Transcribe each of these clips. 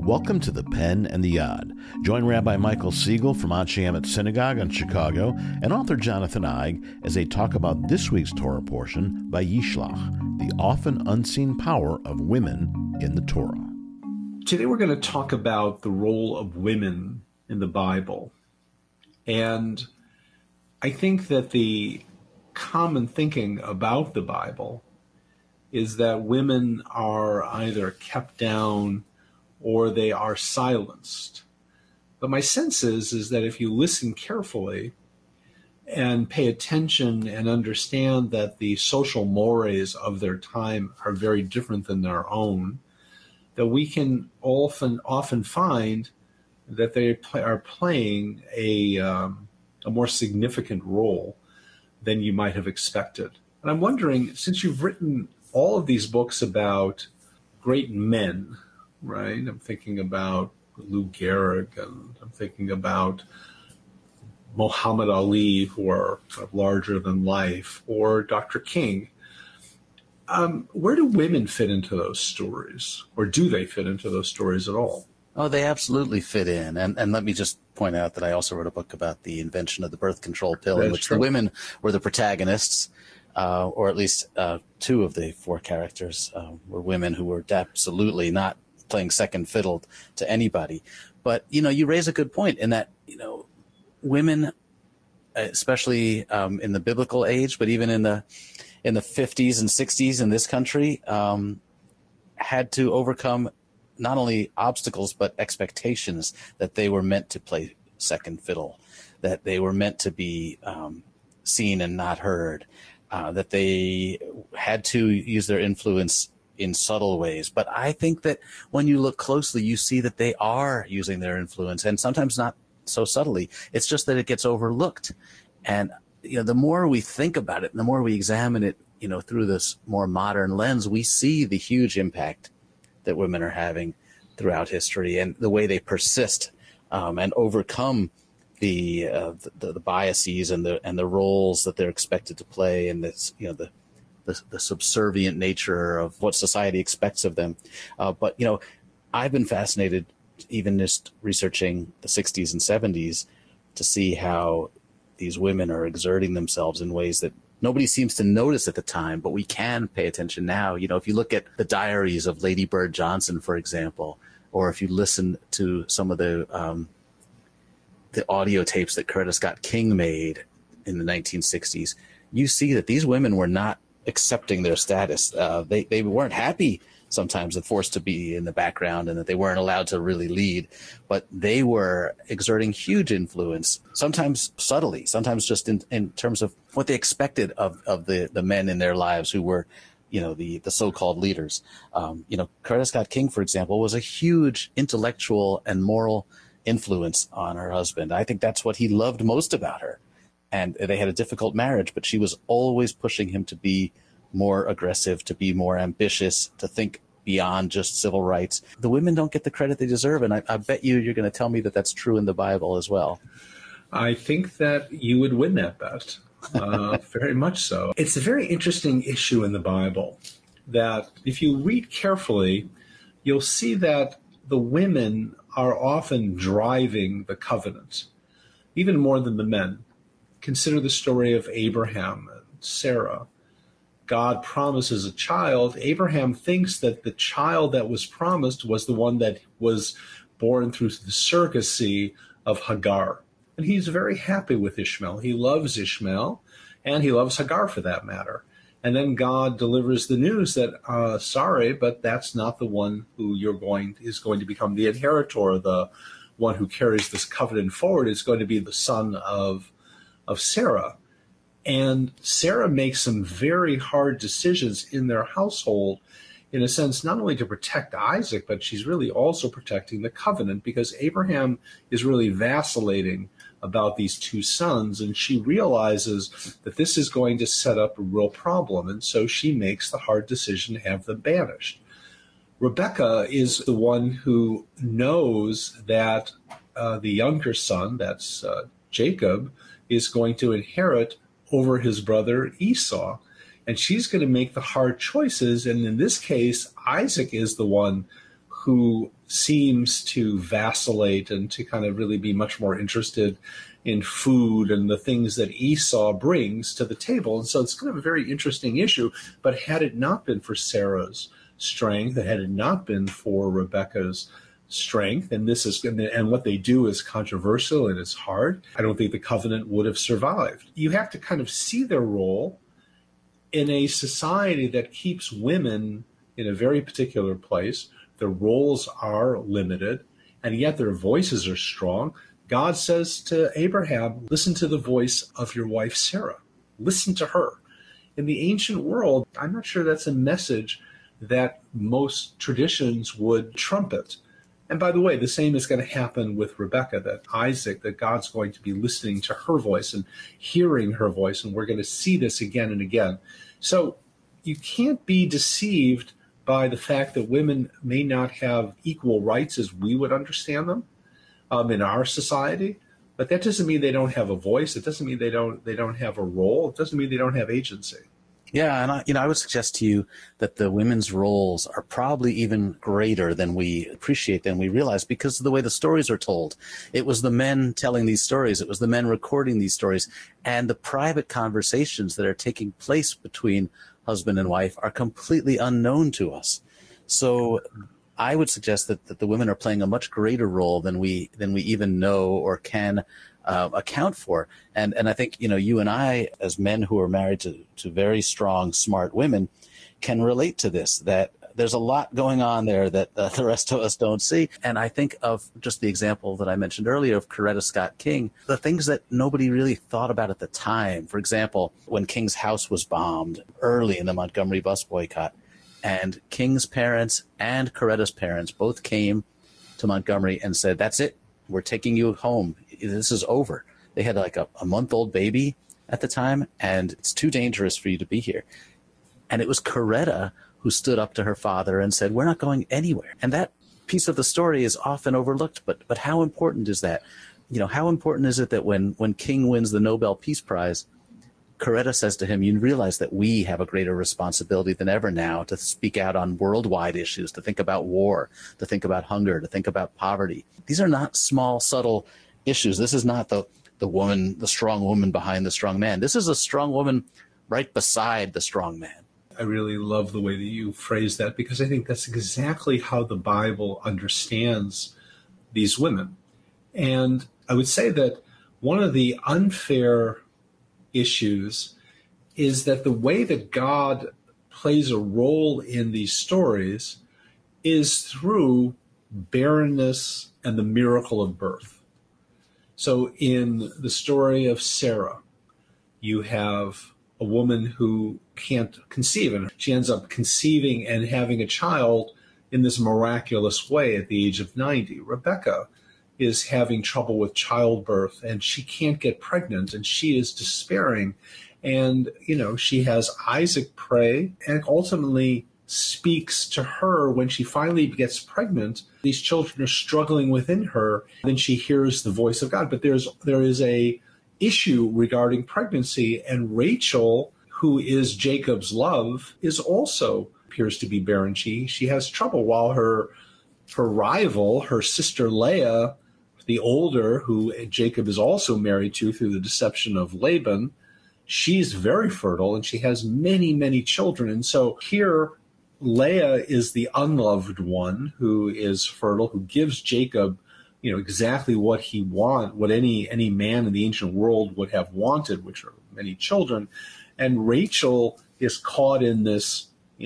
Welcome to the Pen and the Yod. Join Rabbi Michael Siegel from Anshe Emet Synagogue in Chicago and author Jonathan Eig as they talk about this week's Torah portion by Yishlach, the often unseen power of women in the Torah. Today we're going to talk about the role of women in the Bible. And I think that the common thinking about the Bible is that women are either kept down or they are silenced. But my sense is that if you listen carefully and pay attention and understand that the social mores of their time are very different than their own, that we can often find that they are playing a more significant role than you might have expected. And I'm wondering, since you've written all of these books about great men, right? I'm thinking about Lou Gehrig, and I'm thinking about Muhammad Ali, who are larger than life, or Dr. King. Where do women fit into those stories? Or do they fit into those stories at all? Oh, they absolutely fit in. And let me just point out that I also wrote a book about the invention of the birth control pill, in which the women were the protagonists, or at least two of the four characters were women who were absolutely not playing second fiddle to anybody. But, you raise a good point in that, women, especially in the biblical age, but even in the 50s and 60s in this country, had to overcome not only obstacles, but expectations that they were meant to play second fiddle, that they were meant to be seen and not heard, that they had to use their influence in subtle ways. But I think that when you look closely, you see that they are using their influence, and sometimes not so subtly. It's just that it gets overlooked. And, the more we think about it, and the more we examine it, through this more modern lens, we see the huge impact that women are having throughout history and the way they persist and overcome the biases and the roles that they're expected to play, and this, the subservient nature of what society expects of them. But I've been fascinated, even just researching the 60s and 70s, to see how these women are exerting themselves in ways that nobody seems to notice at the time, but we can pay attention now. If you look at the diaries of Lady Bird Johnson, for example, or if you listen to some of the audio tapes that Coretta Scott King made in the 1960s, you see that these women were not accepting their status. They weren't happy sometimes and forced to be in the background, and that they weren't allowed to really lead, but they were exerting huge influence, sometimes subtly, sometimes just in terms of what they expected of the men in their lives who were, the so-called leaders. Coretta Scott King, for example, was a huge intellectual and moral influence on her husband. I think that's what he loved most about her. And they had a difficult marriage, but she was always pushing him to be more aggressive, to be more ambitious, to think beyond just civil rights. The women don't get the credit they deserve, and I bet you're going to tell me that that's true in the Bible as well. I think that you would win that bet, very much so. It's a very interesting issue in the Bible that if you read carefully, you'll see that the women are often driving the covenant, even more than the men. Consider the story of Abraham and Sarah. God promises a child. Abraham thinks that the child that was promised was the one that was born through the surrogacy of Hagar. And he's very happy with Ishmael. He loves Ishmael, and he loves Hagar for that matter. And then God delivers the news that, sorry, but that's not the one who is going to become the inheritor, the one who carries this covenant forward. Is going to be the son of Sarah. And Sarah makes some very hard decisions in their household, in a sense, not only to protect Isaac, but she's really also protecting the covenant, because Abraham is really vacillating about these two sons, and she realizes that this is going to set up a real problem, and so she makes the hard decision to have them banished. Rebecca is the one who knows that the younger son, that's Jacob, is going to inherit over his brother Esau. And she's going to make the hard choices. And in this case, Isaac is the one who seems to vacillate and to kind of really be much more interested in food and the things that Esau brings to the table. And so it's kind of a very interesting issue. But had it not been for Sarah's strength, had it not been for Rebekah's strength, and what they do is controversial and it's hard, I don't think the covenant would have survived. You have to kind of see their role in a society that keeps women in a very particular place. Their roles are limited, and yet their voices are strong. God says to Abraham, listen to the voice of your wife Sarah. Listen to her. In the ancient world, I'm not sure that's a message that most traditions would trumpet. And by the way, the same is going to happen with Rebekah, that God's going to be listening to her voice and hearing her voice, and we're going to see this again and again. So you can't be deceived by the fact that women may not have equal rights as we would understand them in our society, but that doesn't mean they don't have a voice. It doesn't mean they don't have a role. It doesn't mean they don't have agency. Yeah, and I would suggest to you that the women's roles are probably even greater than we appreciate, than we realize, because of the way the stories are told. It was the men telling these stories. It was the men recording these stories. And the private conversations that are taking place between husband and wife are completely unknown to us. So I would suggest that the women are playing a much greater role than we even know or can account for. And I think, you and I, as men who are married to very strong, smart women, can relate to this, that there's a lot going on there that the rest of us don't see. And I think of just the example that I mentioned earlier of Coretta Scott King, the things that nobody really thought about at the time. For example, when King's house was bombed early in the Montgomery bus boycott, and King's parents and Coretta's parents both came to Montgomery and said, that's it, we're taking you home. This is over. They had like a month-old baby at the time, and it's too dangerous for you to be here. And it was Coretta who stood up to her father and said, we're not going anywhere. And that piece of the story is often overlooked, but how important is that? How important is it that when King wins the Nobel Peace Prize, Coretta says to him, you realize that we have a greater responsibility than ever now to speak out on worldwide issues, to think about war, to think about hunger, to think about poverty. These are not small, subtle issues. This is not the strong woman behind the strong man. This is a strong woman right beside the strong man. I really love the way that you phrase that, because I think that's exactly how the Bible understands these women. And I would say that one of the unfair issues is that the way that God plays a role in these stories is through barrenness and the miracle of birth. So in the story of Sarah, you have a woman who can't conceive, and she ends up conceiving and having a child in this miraculous way at the age of 90. Rebekah is having trouble with childbirth, and she can't get pregnant, and she is despairing. And, she has Isaac pray and ultimately speaks to her when she finally gets pregnant. These children are struggling within her. Then she hears the voice of God. But there is a issue regarding pregnancy, and Rachel, who is Jacob's love, is also appears to be barren. She has trouble, while her rival, her sister Leah, the older, who Jacob is also married to through the deception of Laban, she's very fertile and she has many, many children. And so here, Leah is the unloved one who is fertile, who gives Jacob, exactly what he what any man in the ancient world would have wanted, which are many children. And Rachel is caught in this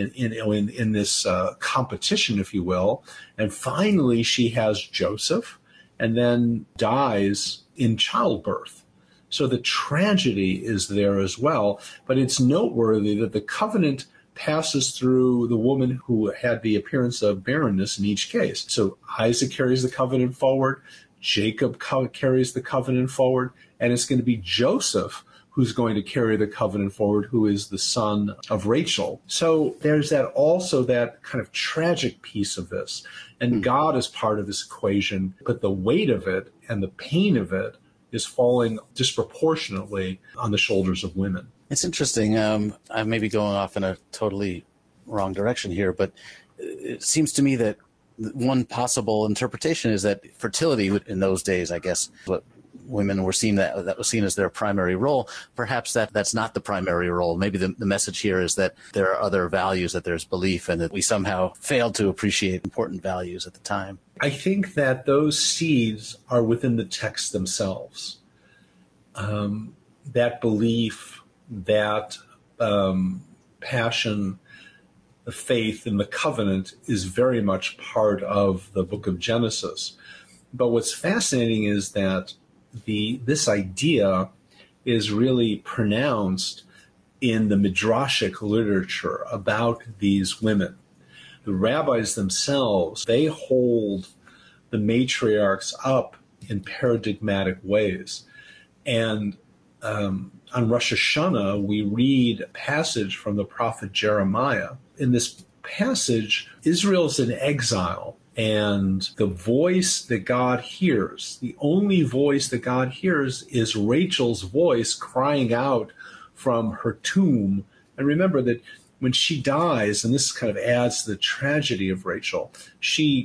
in this competition, if you will. And finally, she has Joseph, and then dies in childbirth. So the tragedy is there as well. But it's noteworthy that the covenant passes through the woman who had the appearance of barrenness in each case. So Isaac carries the covenant forward, Jacob carries the covenant forward, and it's going to be Joseph who's going to carry the covenant forward, who is the son of Rachel. So there's that kind of tragic piece of this. And God is part of this equation, but the weight of it and the pain of it is falling disproportionately on the shoulders of women. It's interesting. I may be going off in a totally wrong direction here, but it seems to me that one possible interpretation is that fertility in those days, I guess, what women were seen that was seen as their primary role. Perhaps that's not the primary role. Maybe the message here is that there are other values, that there's belief, and that we somehow failed to appreciate important values at the time. I think that those seeds are within the texts themselves. That belief, that passion, the faith, and the covenant is very much part of the book of Genesis. But what's fascinating is that this idea is really pronounced in the midrashic literature about these women. The rabbis themselves, they hold the matriarchs up in paradigmatic ways. And on Rosh Hashanah, we read a passage from the prophet Jeremiah. In this passage, Israel's in exile. And the voice that God hears, the only voice that God hears, is Rachel's voice crying out from her tomb. And remember that when she dies, and this kind of adds to the tragedy of Rachel, she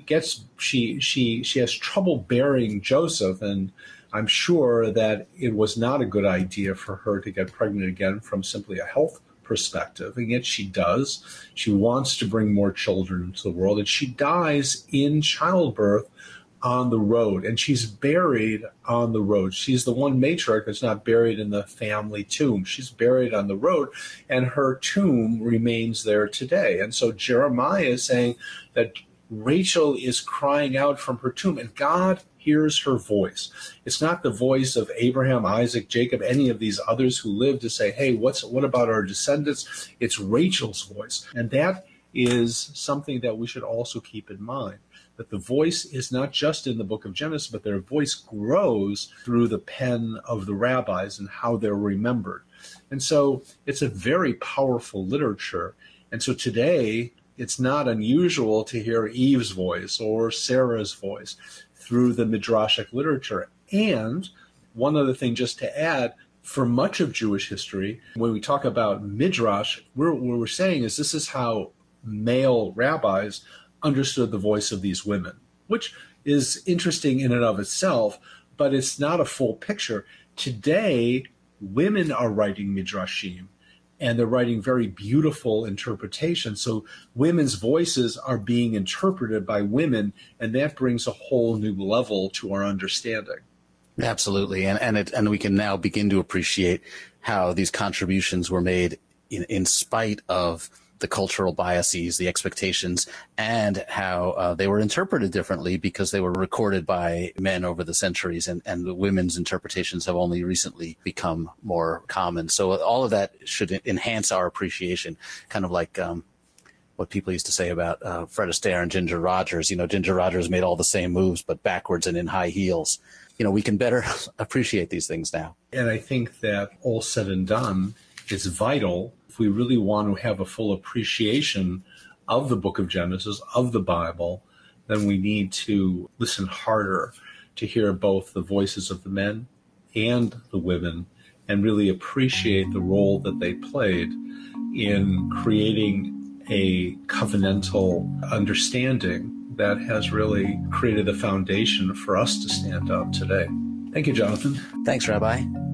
has trouble bearing Joseph, and I'm sure that it was not a good idea for her to get pregnant again from simply a health perspective, and yet she does. She wants to bring more children into the world, and she dies in childbirth on the road, and she's buried on the road. She's the one matriarch that's not buried in the family tomb. She's buried on the road, and her tomb remains there today. And so Jeremiah is saying that Rachel is crying out from her tomb, and God hears her voice. It's not the voice of Abraham, Isaac, Jacob, any of these others who lived to say, hey, what about our descendants? It's Rachel's voice. And that is something that we should also keep in mind, that the voice is not just in the book of Genesis, but their voice grows through the pen of the rabbis and how they're remembered. And so it's a very powerful literature. And so today, it's not unusual to hear Eve's voice or Sarah's voice through the midrashic literature. And one other thing just to add, for much of Jewish history, when we talk about midrash, what we're saying is this is how male rabbis understood the voice of these women, which is interesting in and of itself, but it's not a full picture. Today, women are writing midrashim, and they're writing very beautiful interpretations. So women's voices are being interpreted by women, and that brings a whole new level to our understanding. Absolutely. And we can now begin to appreciate how these contributions were made in spite of the cultural biases, the expectations, and how they were interpreted differently because they were recorded by men over the centuries, and the women's interpretations have only recently become more common. So all of that should enhance our appreciation, kind of like what people used to say about Fred Astaire and Ginger Rogers. You know, Ginger Rogers made all the same moves, but backwards and in high heels. You know, we can better appreciate these things now. And I think that all said and done, it's vital if we really want to have a full appreciation of the book of Genesis, of the Bible, then we need to listen harder to hear both the voices of the men and the women and really appreciate the role that they played in creating a covenantal understanding that has really created the foundation for us to stand up today. Thank you, Jonathan. Thanks, Rabbi.